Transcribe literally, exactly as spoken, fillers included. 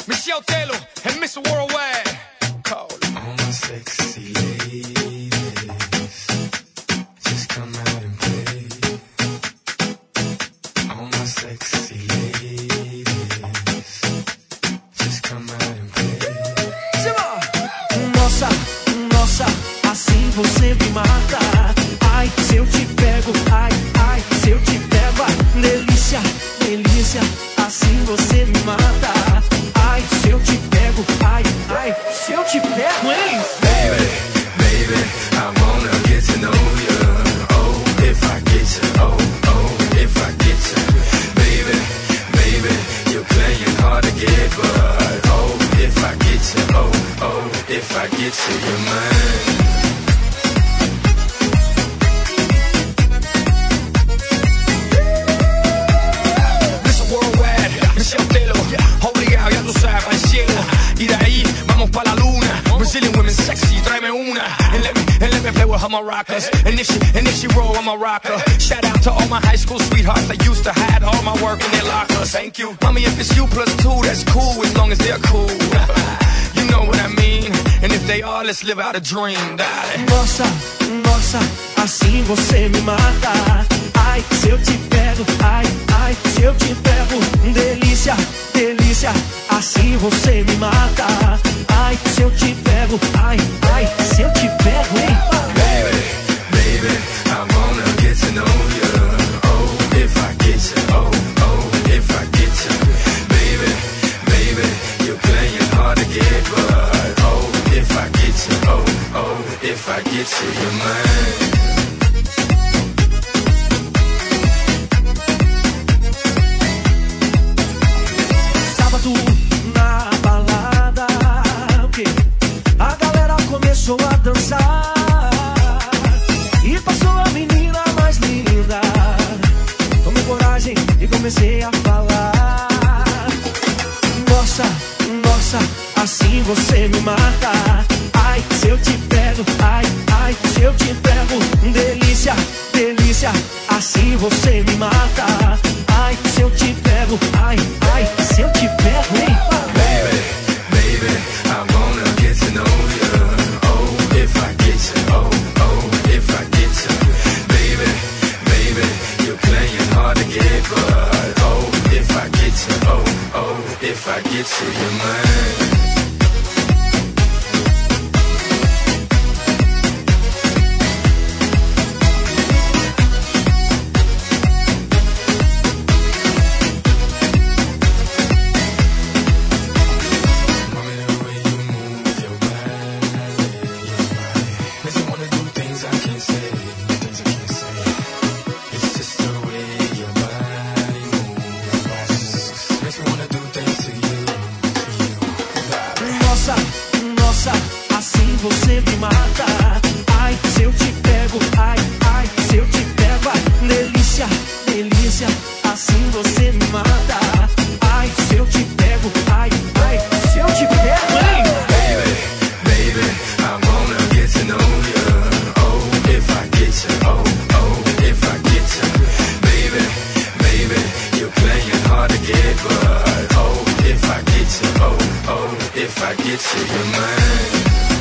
Michelle Taylor and Mister Worldwide. Call all my sexy ladies, just come out and play. All my sexy ladies, just come out and play. Nossa, nossa, assim você me mata. Ai, se eu te pego, ai, ai, se eu te pego, ai, delícia, delícia, assim você me mata. Ai, se eu te pego, ai, ai, se eu te pego, hein? Baby, baby, I wanna get to know you. Oh, if I get you, oh, oh, if I get you. Baby, baby, you're playing hard to get, but oh, if I get you, oh, oh, if I get you, you're mine. Al cielo, y de ahí vamos pa' la luna. Brazilian women sexy, tráeme una. And let me, and let me play with her maracas. And if she, and if she roll, I'm a rocker. Shout out to all my high school sweethearts that used to hide all my work in their lockers. Thank you, mommy. If it's you plus two, that's cool as long as they're cool. You know what I mean. And if they are, let's live out a dream, darling. Nossa, nossa, assim você me mata. Ai, se eu te pego, ai, ai, se eu te pego, delícia, delícia, assim você me mata. Ai, se eu te pego, ai, ai, se eu te pego, hein? Baby, baby, I wanna get to know you. Oh, if I get you, oh, oh, if I get you. Baby, baby, you're playing hard to get, but oh, if I get you, oh, oh, if I get you, you're mine. Na balada, okay. A galera começou a dançar e passou a menina mais linda. Tomei coragem e comecei a falar. Nossa, nossa, assim você me mata. Ai, se eu te pego, ai, ai, se eu te pego, delícia, delícia, assim você me mata. Ai, se eu te pego, ai, ai, se eu te pego, hein? Baby, baby, I wanna get to know you. Oh, if I get you, oh, oh, if I get you. Baby, baby, you're playing hard to get, but oh, if I get you, oh, oh, if I get you, you're mine. Você me mata. Ai, se eu te pego, ai, ai, se eu te pego, ai, delícia, delícia, assim você me mata. Ai, se eu te pego, ai, ai, se eu te pego, hein? Baby, baby, I wanna get to know you. Oh, if I get you, oh, oh, if I get you. Baby, baby, you're playing hard to get, but oh, if I get you, oh, oh, if I get you, you're mine.